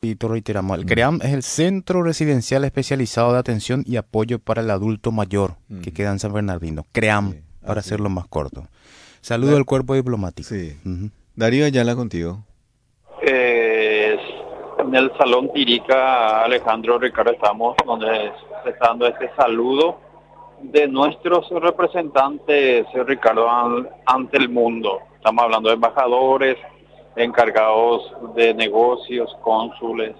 rapidito reiteramos. El CREAM es el Centro Residencial Especializado de Atención y Apoyo para el Adulto Mayor, que queda en San Bernardino. CREAM, Sí, para así. hacerlo más corto. Saludo al cuerpo diplomático. Sí. Darío Ayala contigo. En el Salón Tirica, Alejandro, Ricardo, estamos donde se está dando este saludo de nuestros representantes, Ricardo, ante el mundo. Estamos hablando de embajadores, encargados de negocios, cónsules.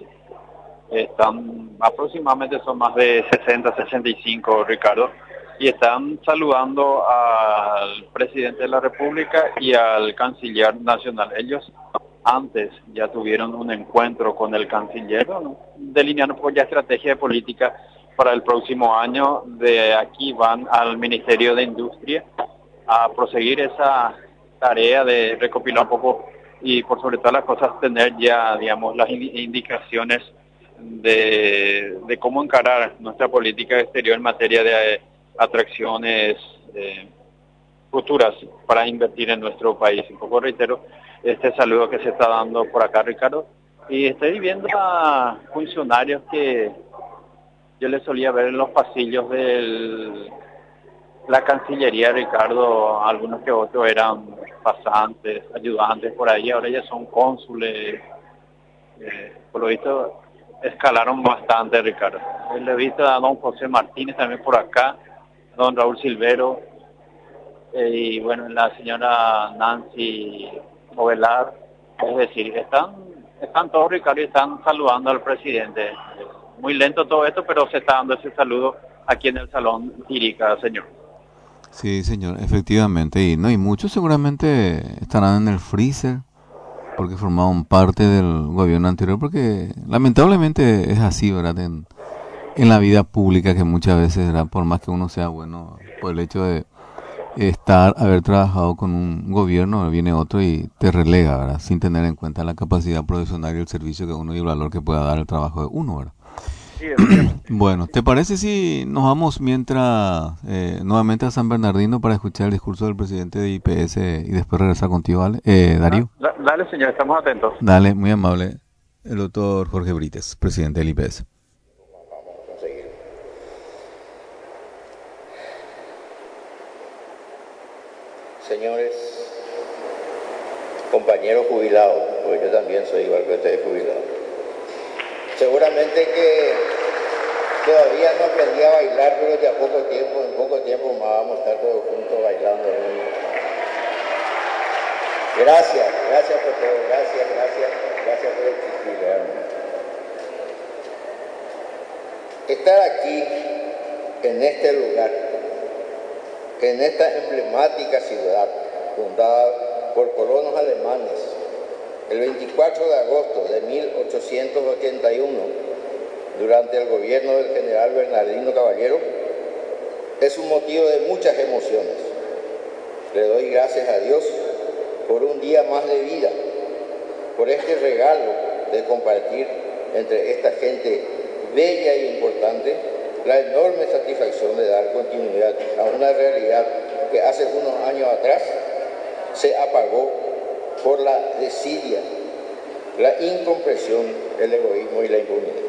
Están aproximadamente, son más de 60, 65, Ricardo, y están saludando al presidente de la República y al canciller nacional. Ellos antes ya tuvieron un encuentro con el canciller, ¿no?, delineando pues ya estrategia de política para el próximo año. De aquí van al Ministerio de Industria a proseguir esa tarea de recopilar un poco y por sobre todas las cosas tener ya, digamos, las indicaciones de cómo encarar nuestra política exterior en materia de atracciones futuras para invertir en nuestro país. Un poco reitero este saludo que se está dando por acá, Ricardo, y estoy viendo a funcionarios que yo les solía ver en los pasillos de la Cancillería, Ricardo. Algunos que otros eran pasantes, ayudantes por ahí, ahora ya son cónsules. Por lo visto escalaron bastante, Ricardo. Le he visto a don José Martínez también por acá, don Raúl Silvero, y bueno, la señora Nancy Ovelar. Es decir, están todos, Ricardo, y están saludando al presidente. Muy lento todo esto, pero se está dando ese saludo aquí en el Salón Tirica, señor. Sí, señor, efectivamente. Y muchos seguramente estarán en el freezer porque formaron parte del gobierno anterior, porque lamentablemente es así, ¿verdad? En la vida pública, que muchas veces, ¿verdad?, por más que uno sea bueno, por el hecho de haber trabajado con un gobierno, viene otro y te relega, ¿verdad?, sin tener en cuenta la capacidad profesional y el servicio que uno y el valor que pueda dar el trabajo de uno, ¿verdad? Sí, efectivamente. Bueno, ¿te parece si nos vamos mientras nuevamente a San Bernardino para escuchar el discurso del presidente de IPS y después regresar contigo, ¿vale? Darío. Dale, señor, estamos atentos. Dale, muy amable. El doctor Jorge Brites, presidente del IPS. Señores, compañeros jubilados, porque yo también soy igual que ustedes jubilados. Seguramente que todavía no aprendí a bailar, pero ya en poco tiempo más vamos a estar todos juntos bailando. Gracias por todo, gracias por existir, realmente. Estar aquí, en este lugar, en esta emblemática ciudad, fundada por colonos alemanes, el 24 de agosto de 1881, durante el gobierno del general Bernardino Caballero, es un motivo de muchas emociones. Le doy gracias a Dios por un día más de vida, por este regalo de compartir entre esta gente bella e importante la enorme satisfacción de dar continuidad a una realidad que hace unos años atrás se apagó por la desidia, la incomprensión, el egoísmo y la impunidad.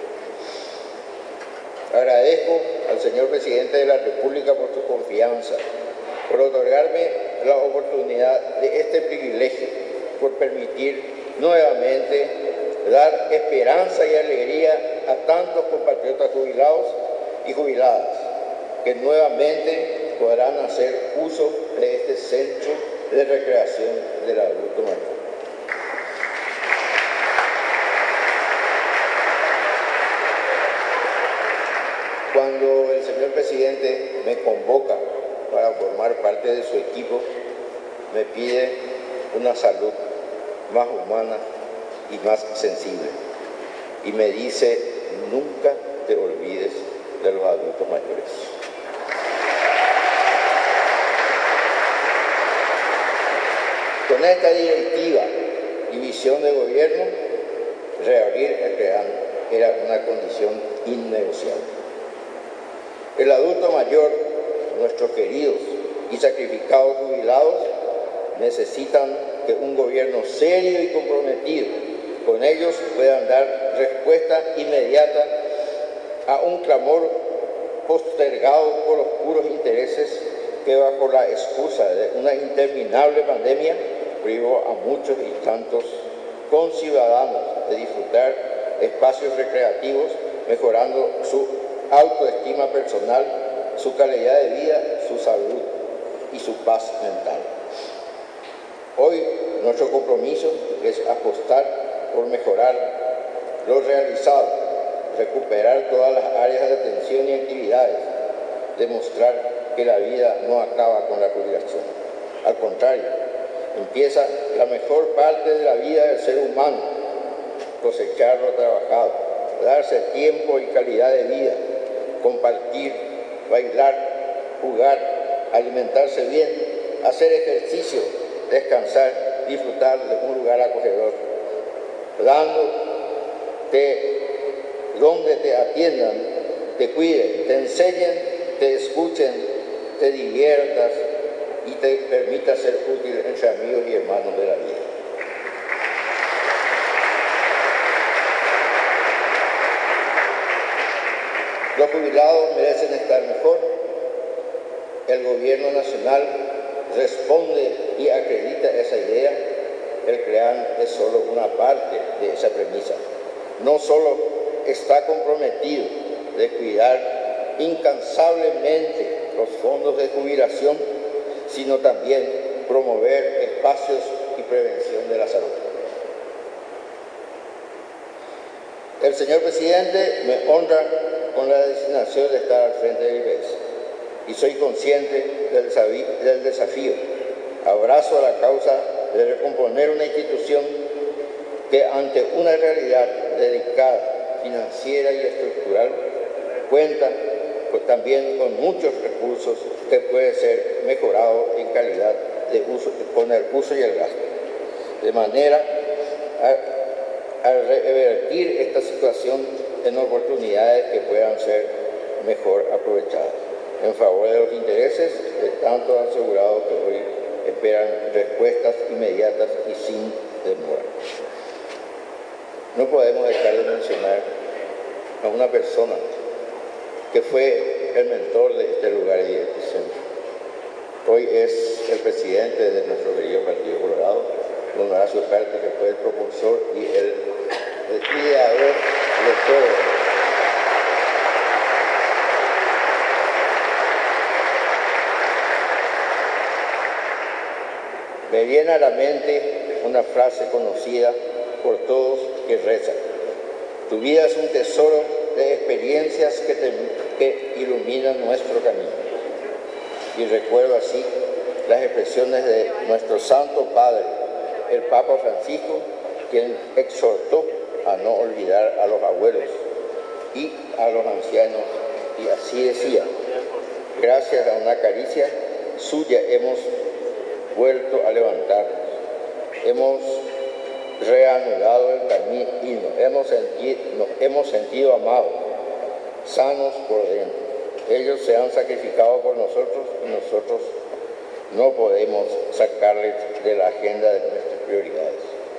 Agradezco al señor presidente de la República por su confianza, por otorgarme la oportunidad de este privilegio, por permitir nuevamente dar esperanza y alegría a tantos compatriotas jubilados y jubiladas que nuevamente podrán hacer uso de este centro de recreación del adulto mayor. Cuando el señor presidente me convoca para formar parte de su equipo, me pide una salud más humana y más sensible. Y me dice, nunca te olvides de los adultos mayores. Con esta directiva y visión de gobierno, reabrir el CREAM era una condición innegociable. El adulto mayor, nuestros queridos y sacrificados jubilados, necesitan que un gobierno serio y comprometido Con ellos puedan dar respuesta inmediata a un clamor postergado por los puros intereses que bajo la excusa de una interminable pandemia privó a muchos y tantos conciudadanos de disfrutar espacios recreativos, mejorando su autoestima personal, su calidad de vida, su salud y su paz mental. Hoy nuestro compromiso es apostar por mejorar lo realizado, recuperar todas las áreas de atención y actividades, demostrar que la vida no acaba con la jubilación. Al contrario, empieza la mejor parte de la vida del ser humano, cosechar lo trabajado, darse tiempo y calidad de vida, compartir, bailar, jugar, alimentarse bien, hacer ejercicio, descansar, disfrutar de un lugar acogedor, donde te atiendan, te cuiden, te enseñen, te escuchen, te diviertas y te permita ser útil entre amigos y hermanos de la vida. Los jubilados merecen estar mejor. El gobierno nacional responde y acredita esa idea. El CREAN es solo una parte de esa premisa. No solo está comprometido de cuidar incansablemente los fondos de jubilación, sino también promover espacios y prevención de la salud. El señor presidente me honra con la designación de estar al frente del IPS y soy consciente del desafío. Abrazo a la causa de recomponer una institución que ante una realidad delicada, financiera y estructural, cuenta también con muchos recursos que puede ser mejorado en calidad de uso, con el uso y el gasto, de manera a revertir esta situación en oportunidades que puedan ser mejor aprovechadas en favor de los intereses de tantos asegurados que hoy esperan respuestas inmediatas y sin demora. No podemos dejar de mencionar a una persona que fue el mentor de este lugar y de este centro. Hoy es el presidente de nuestro querido Partido Colorado, don Horacio Carte, que fue el propulsor y el ideador de todo. Me viene a la mente una frase conocida por todos que reza: tu vida es un tesoro de experiencias que iluminan nuestro camino. Y recuerdo así las expresiones de nuestro Santo Padre, el Papa Francisco, quien exhortó a no olvidar a los abuelos y a los ancianos, y así decía: gracias a una caricia suya hemos vuelto a levantarnos, hemos reanudado el camino, nos hemos sentido amados, sanos por dentro. Ellos se han sacrificado por nosotros y nosotros no podemos sacarles de la agenda de nuestras prioridades.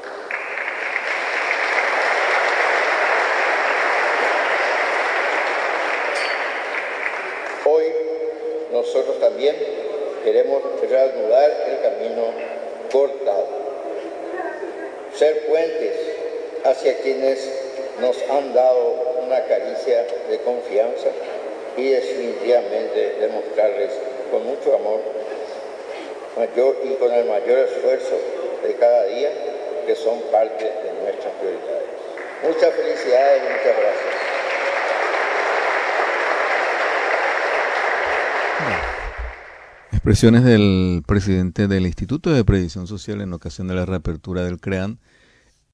Hoy nosotros también queremos reanudar el camino cortado, ser puentes hacia quienes nos han dado una caricia de confianza y definitivamente demostrarles con mucho amor mayor y con el mayor esfuerzo de cada día que son parte de nuestras prioridades. Muchas felicidades y muchas gracias. Expresiones del presidente del Instituto de Previsión Social en ocasión de la reapertura del CREAN